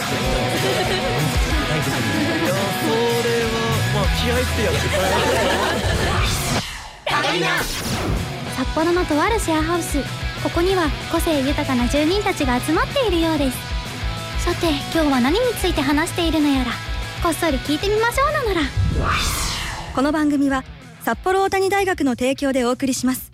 まあ気合ってやつ札幌のとあるシェアハウス、ここには個性豊かな住人たちが集まっているようです。さて今日は何について話しているのやら、こっそり聞いてみましょうなのら。 この番組は札幌大谷大学の提供でお送りします。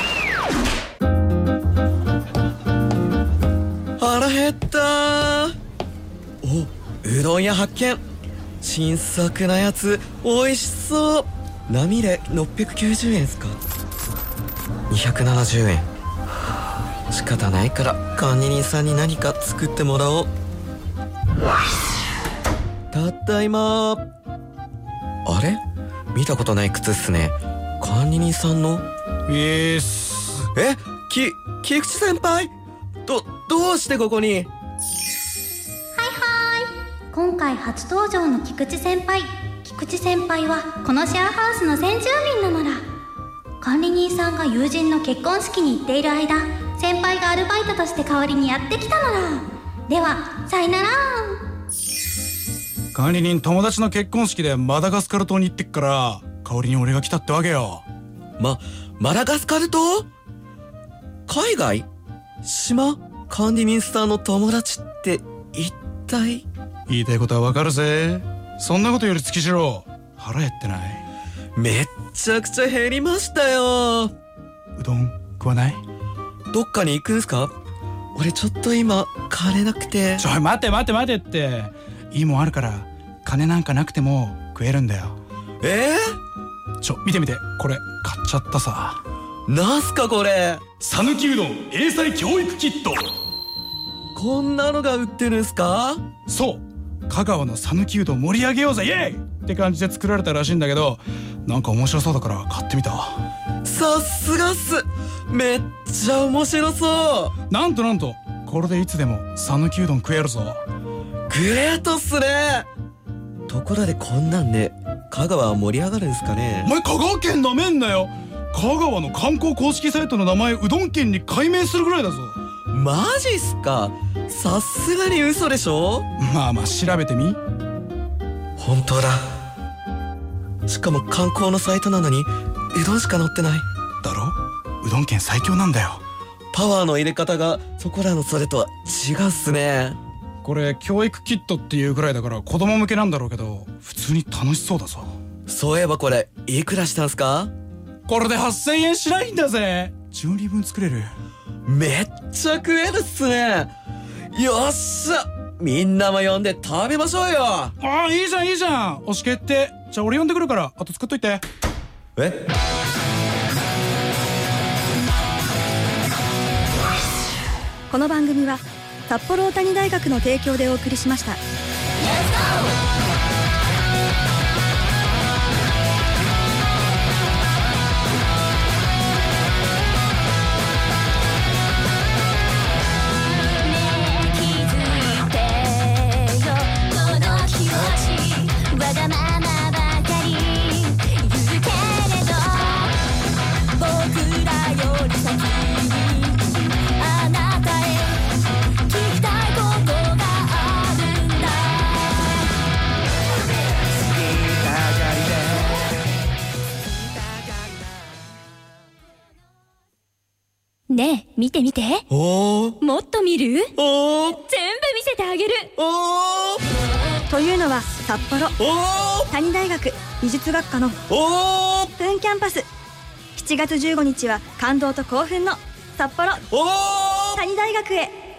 腹減ったー。お、うどん屋発見。新作なやつ美味しそう。並で690円っすか。270円。仕方ないから管理人さんに何か作ってもらおう。ただいまー。あれ、見たことない靴っすね。管理人さんの。菊池先輩、どうしてここに。 今回初登場の菊池先輩。菊池先輩はこのシェアハウスの先住民なのら。管理人さんが友人の結婚式に行っている間、先輩がアルバイトとして代わりにやってきたのら。ではさよなら。 管理人友達の結婚式でマダガスカル島に行ってっから、代わりに俺が来たってわけよ。 マダガスカル島？海外？島？管理人さんの友達って一体？ 言いたいことはわかるぜ。そんなことより月次郎、腹減ってない？ めっちゃくちゃ減りましたよ。 うどん食わない？ どっかに行くんすか？俺ちょっと今金なくて。 待てって。いいもんあるから、金なんかなくても食えるんだよ。見てこれ買っちゃったさ。 なんすかこれ。 讃岐うどん英才教育キット。 こんなのが売ってるんすか？ そう、香川の讃岐うどん盛り上げようぜイエイって感じで作られたらしいんだけど、なんか面白そうだから買ってみた。 さすがっす。めっちゃ面白そう。 なんとこれでいつでも讃岐うどん食えるぞ。 グレートっすね。ところでこんなんで香川は盛り上がるんすかね？ お前香川県なめんなよ。香川の観光公式サイトの名前うどん県に改名するぐらいだぞ。 マジっすか？さすがに嘘でしょ？ まあ調べてみ。 本当だ。しかも観光のサイトなのにうどんしか載ってない。 だろ？うどん県最強なんだよ。 パワーの入れ方がそこらのそれとは違うっすね。 これ教育キットっていうぐらいだから子供向けなんだろうけど、普通に楽しそうだぞ。 そういえばこれいくらしたんすか？ これで8000円しないんだぜ。12人分作れる。 めっちゃ食えるっすね。よっしゃ、みんなも呼んで食べましょうよ。 いいじゃん。押し決定。じゃあ俺呼んでくるから、あと作っといて。 この番組は札幌大谷大学の提供でお送りしました。 ねえ見てもっと見る？全部見せてあげる。 というのは札幌谷大学美術学科のオープンキャンパス。7月15日は感動と興奮の札幌谷大学へ。